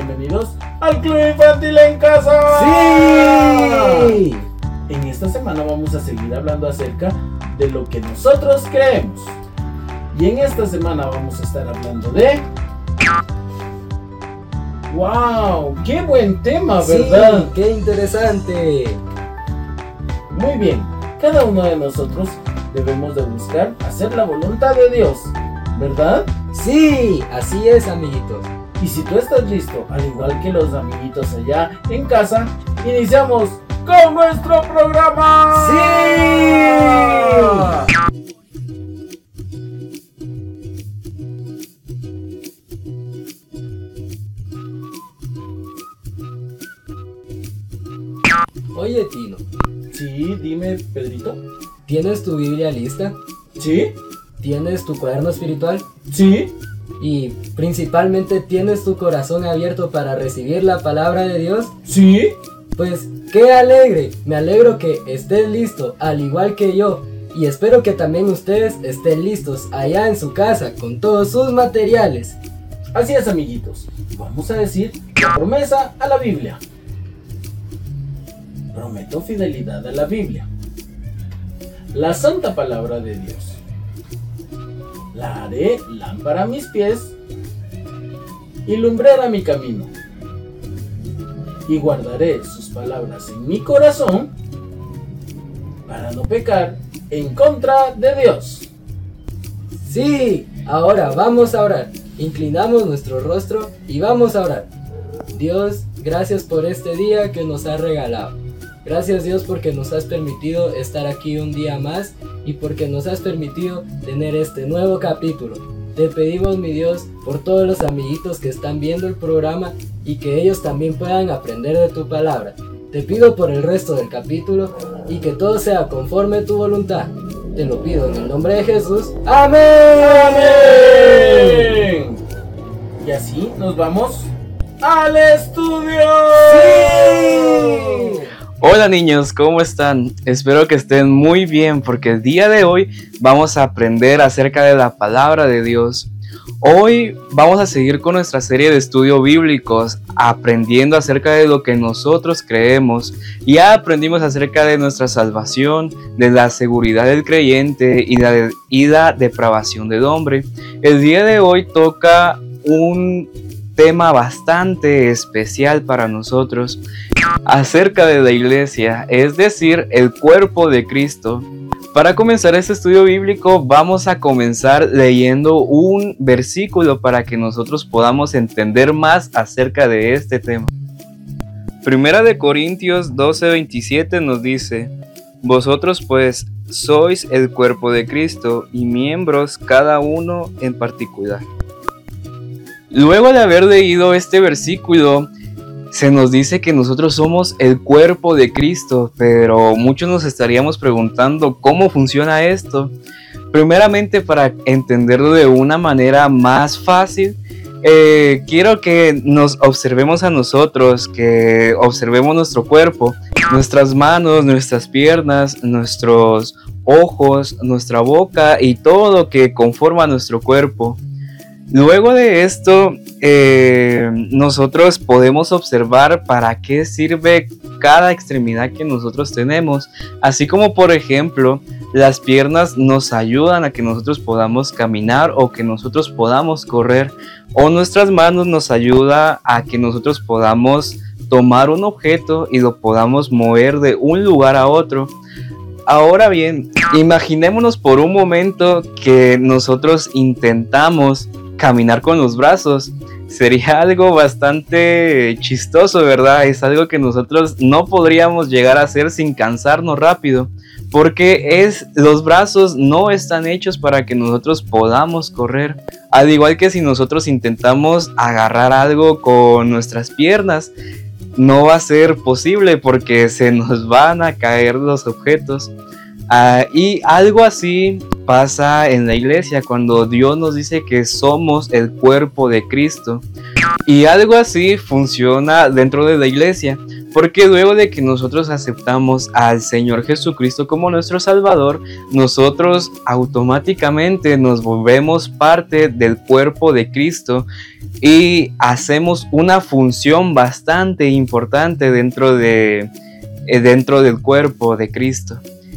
bienvenidos al Club Infantil en Casa. ¡Sí! En esta semana vamos a seguir hablando acerca de lo que nosotros creemos. Y en esta semana vamos a estar hablando de... ¡Wow! ¡Qué buen tema!, ¿verdad? Sí, ¡qué interesante! Muy bien, cada uno de nosotros debemos de buscar hacer la voluntad de Dios, ¿verdad? Sí, así es, amiguitos. Y si tú estás listo, al igual que los amiguitos allá en casa, iniciamos con nuestro programa. ¡Sí! Oye, Tino, Sí, dime, Pedrito. ¿tienes tu Biblia lista? ¿Sí? ¿Tienes tu cuaderno espiritual? ¿Sí? Y principalmente, ¿tienes tu corazón abierto para recibir la palabra de Dios? ¿Sí? Pues qué alegre, me alegro que estés listo, al igual que yo, y espero que también ustedes estén listos allá en su casa con todos sus materiales. Así es, amiguitos. Vamos a decir la promesa a la Biblia. Prometo fidelidad a la Biblia, la santa palabra de Dios. La haré lámpara a mis pies y lumbrera mi camino. Y guardaré sus palabras en mi corazón para no pecar en contra de Dios. Sí, ahora vamos a orar. Inclinamos nuestro rostro y vamos a orar. Dios, gracias por este día que nos has regalado. Gracias, Dios, porque nos has permitido estar aquí un día más y porque nos has permitido tener este nuevo capítulo. Te pedimos, mi Dios, por todos los amiguitos que están viendo el programa y que ellos también puedan aprender de tu palabra. Te pido por el resto del capítulo y que todo sea conforme a tu voluntad. Te lo pido en el nombre de Jesús. ¡Amén! ¡Amén! Y así nos vamos al estudio. ¡Sí! Hola niños, ¿cómo están? Espero que estén muy bien porque el día de hoy vamos a aprender acerca de la palabra de Dios. Hoy vamos a seguir con nuestra serie de estudios bíblicos, aprendiendo acerca de lo que nosotros creemos. Ya aprendimos acerca de nuestra salvación, de la seguridad del creyente y la depravación del hombre. El día de hoy toca un tema bastante especial para nosotros, acerca de la iglesia, es decir, el cuerpo de Cristo. Para comenzar este estudio bíblico vamos a comenzar leyendo un versículo para que nosotros podamos entender más acerca de este tema. Primera de Corintios 12:27 nos dice: vosotros pues sois el cuerpo de Cristo y miembros cada uno en particular. Luego de haber leído este versículo, se nos dice que nosotros somos el cuerpo de Cristo, pero muchos nos estaríamos preguntando cómo funciona esto. Primeramente, para entenderlo de una manera más fácil, quiero que nos observemos a nosotros, que observemos nuestro cuerpo, nuestras manos, nuestras piernas, nuestros ojos, nuestra boca y todo lo que conforma nuestro cuerpo. Luego de esto, nosotros podemos observar para qué sirve cada extremidad que nosotros tenemos, así como por ejemplo las piernas nos ayudan a que nosotros podamos caminar o que nosotros podamos correr, o nuestras manos nos ayuda a que nosotros podamos tomar un objeto y lo podamos mover de un lugar a otro. Ahora bien, imaginémonos por un momento que nosotros intentamos caminar con los brazos. Sería algo bastante chistoso, ¿verdad? Es algo que nosotros no podríamos llegar a hacer sin cansarnos rápido, porque los brazos no están hechos para que nosotros podamos correr. Al igual que si nosotros intentamos agarrar algo con nuestras piernas, no va a ser posible porque se nos van a caer los objetos. Y algo así pasa en la iglesia cuando Dios nos dice que somos el cuerpo de Cristo. Y algo así funciona dentro de la iglesia. Porque luego de que nosotros aceptamos al Señor Jesucristo como nuestro Salvador, nosotros automáticamente nos volvemos parte del cuerpo de Cristo y hacemos una función bastante importante dentro del cuerpo de Cristo.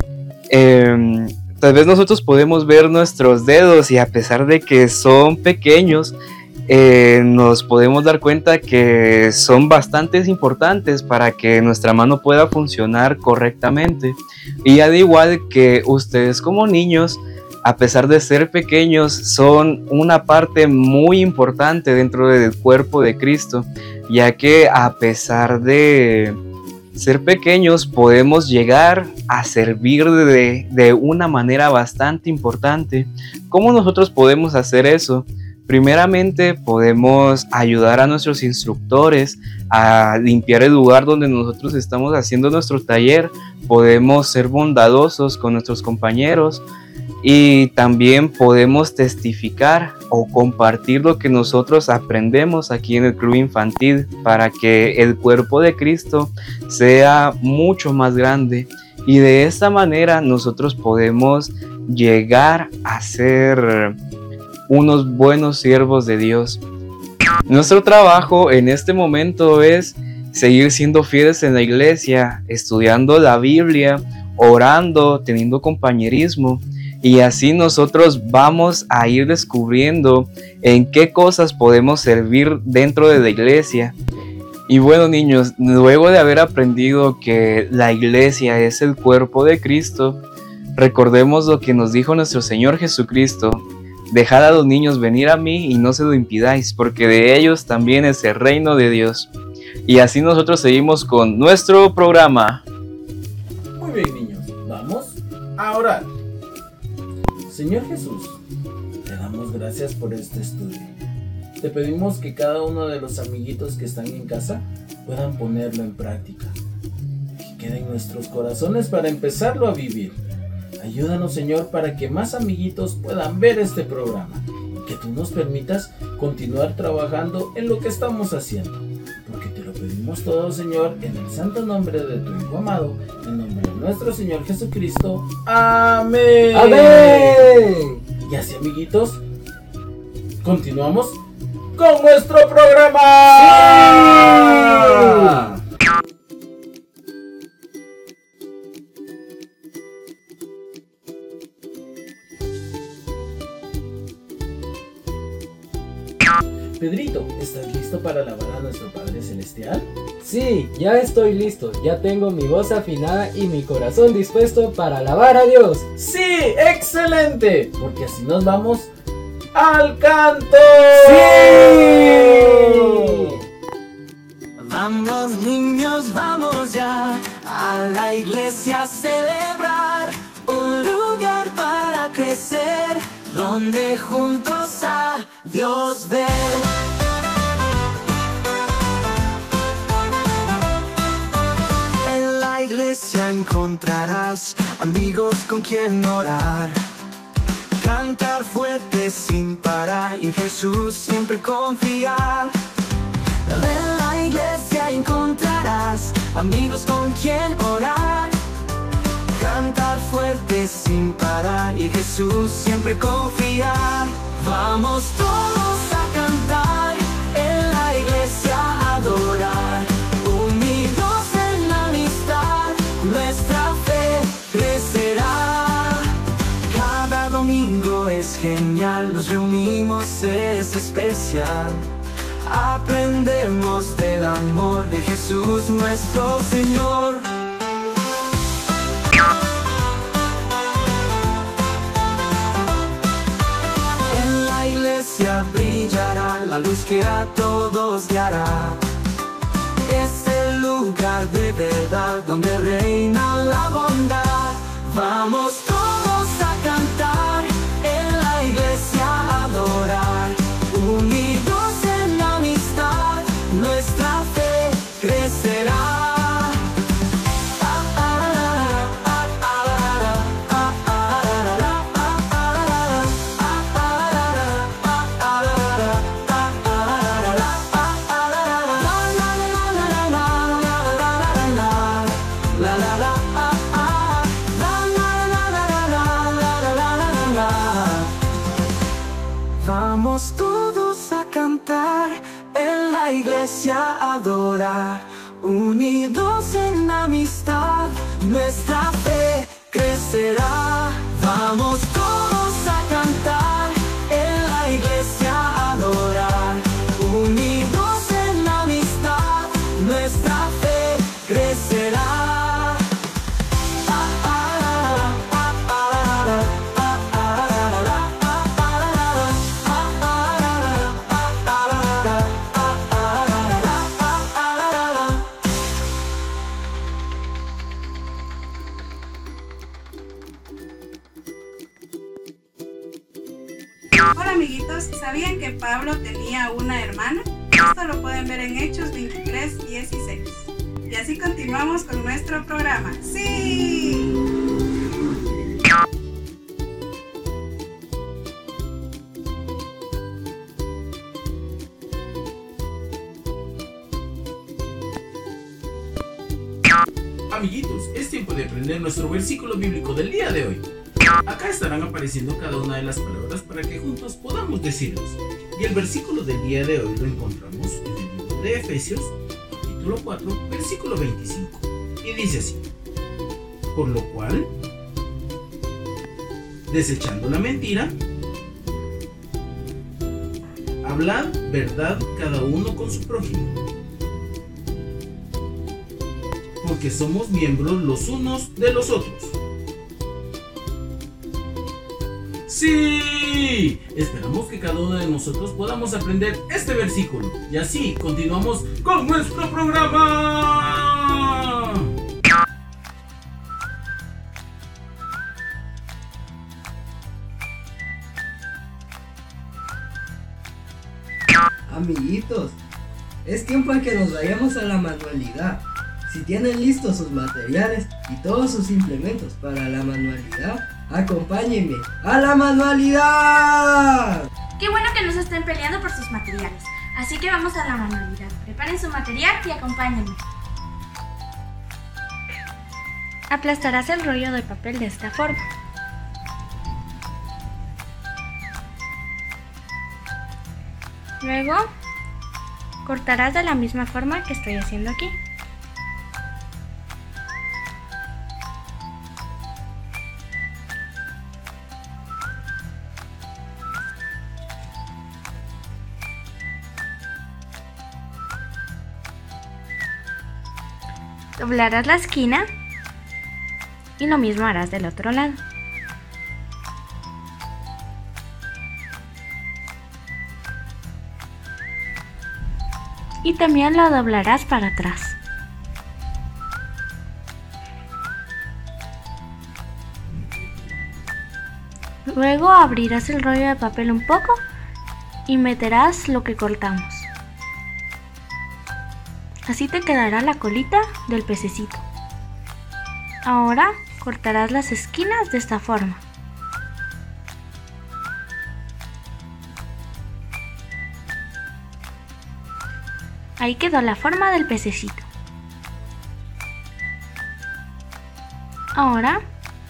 Tal vez nosotros podemos ver nuestros dedos y a pesar de que son pequeños, nos podemos dar cuenta que son bastante importantes para que nuestra mano pueda funcionar correctamente. Y al igual que ustedes como niños, a pesar de ser pequeños, son una parte muy importante dentro del cuerpo de Cristo, ya que a pesar de ser pequeños podemos llegar a servir de una manera bastante importante. ¿Cómo nosotros podemos hacer eso? Primeramente podemos ayudar a nuestros instructores a limpiar el lugar donde nosotros estamos haciendo nuestro taller. Podemos ser bondadosos con nuestros compañeros y también podemos testificar o compartir lo que nosotros aprendemos aquí en el club infantil para que el cuerpo de Cristo sea mucho más grande. Y de esta manera nosotros podemos llegar a ser unos buenos siervos de Dios. Nuestro trabajo en este momento es seguir siendo fieles en la iglesia, estudiando la Biblia, orando, teniendo compañerismo, y así nosotros vamos a ir descubriendo en qué cosas podemos servir dentro de la iglesia. Y bueno, niños, luego de haber aprendido que la iglesia es el cuerpo de Cristo, recordemos lo que nos dijo nuestro Señor Jesucristo: dejad a los niños venir a mí y no se lo impidáis, porque de ellos también es el reino de Dios. Y así nosotros seguimos con nuestro programa. Muy bien, niños, vamos a orar. Señor Jesús, te damos gracias por este estudio. Te pedimos que cada uno de los amiguitos que están en casa puedan ponerlo en práctica, que quede en nuestros corazones para empezarlo a vivir. Ayúdanos, Señor, para que más amiguitos puedan ver este programa y que tú nos permitas continuar trabajando en lo que estamos haciendo. Porque te lo pedimos todo, Señor, en el santo nombre de tu Hijo amado, en nombre de nuestro Señor Jesucristo. Amén. ¡Amén! Y así, amiguitos, continuamos con nuestro programa. ¡Sí! Pedrito, ¿estás listo para alabar a nuestro Padre Celestial? Sí, ya estoy listo, ya tengo mi voz afinada y mi corazón dispuesto para alabar a Dios. ¡Sí! ¡Excelente! Porque así nos vamos al canto. ¡Sí! Vamos niños, vamos ya a la iglesia a celebrar, un lugar para crecer, donde juntos a Dios ver. En la iglesia encontrarás amigos con quien orar, cantar fuerte sin parar y en Jesús siempre confiar. En la iglesia encontrarás amigos con quien orar, cantar fuerte sin parar y en Jesús siempre confiar. Vamos todos a cantar, en la iglesia a adorar, unidos en la amistad, nuestra fe crecerá. Cada domingo es genial, nos reunimos, es especial. Aprendemos del amor de Jesús nuestro Señor. En la iglesia brillará la luz que a todos guiará. Es el lugar de verdad donde reina la bondad. Vamos todos a cantar, en la iglesia a adorar, unidos en la amistad, nuestra fe crecerá. Vamos todos a cantar, en la iglesia a adorar, unidos en amistad, nuestra fe crecerá. Vamos todos a cantar, en la iglesia a adorar, unidos en amistad, nuestra fe crecerá. Hola amiguitos, ¿sabían que Pablo tenía una hermana? Esto lo pueden ver en Hechos 23:16. Y así continuamos con nuestro programa. ¡Sí! Amiguitos, es tiempo de aprender nuestro versículo bíblico del día de hoy. Acá estarán apareciendo cada una de las palabras para que juntos podamos decirlos. Y el versículo del día de hoy lo encontramos en el libro de Efesios, capítulo 4, versículo 25. Y dice así: por lo cual, desechando la mentira, hablad verdad cada uno con su prójimo, porque somos miembros los unos de los otros. ¡Sí! Esperamos que cada uno de nosotros podamos aprender este versículo. Y así continuamos con nuestro programa. Amiguitos, es tiempo de que nos vayamos a la manualidad. Si tienen listos sus materiales y todos sus implementos para la manualidad, acompáñenme a la manualidad. Qué bueno que no se estén peleando por sus materiales. Así que vamos a la manualidad. Preparen su material y acompáñenme. Aplastarás el rollo de papel de esta forma. Luego, cortarás de la misma forma que estoy haciendo aquí. Doblarás la esquina y lo mismo harás del otro lado. Y también lo doblarás para atrás. Luego abrirás el rollo de papel un poco y meterás lo que cortamos. Así te quedará la colita del pececito. Ahora cortarás las esquinas de esta forma. Ahí quedó la forma del pececito. Ahora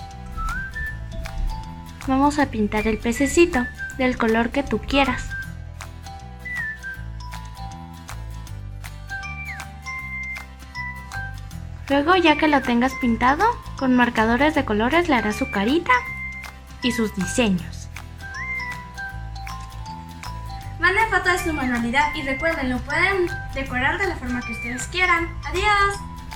vamos a pintar el pececito del color que tú quieras. Luego, ya que lo tengas pintado, con marcadores de colores le harás su carita y sus diseños. Manden foto de su manualidad y recuerden, lo pueden decorar de la forma que ustedes quieran. ¡Adiós!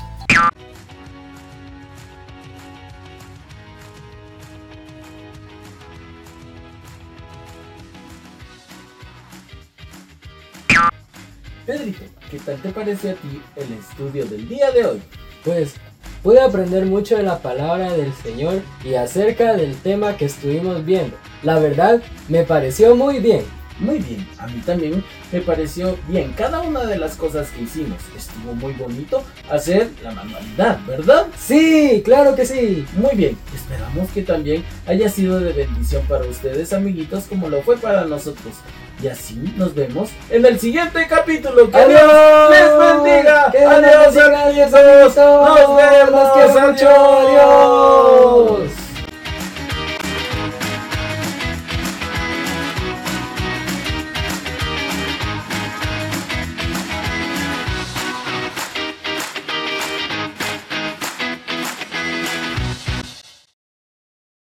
Pedrito, ¿qué tal te parece a ti el estudio del día de hoy? Pues pude aprender mucho de la palabra del Señor y acerca del tema que estuvimos viendo. La verdad, me pareció muy bien. Muy bien, a mí también me pareció bien cada una de las cosas que hicimos. Estuvo muy bonito hacer la manualidad, ¿verdad? Sí, claro que sí. Muy bien, esperamos que también haya sido de bendición para ustedes, amiguitos, como lo fue para nosotros. Y así nos vemos en el siguiente capítulo. ¡Que ¡Adiós! Dios les bendiga! ¡Que Dios ¡Adiós, bendiga, amiguitos! amiguitos! ¡Nos vemos! ¡Los quiero mucho! ¡Adiós!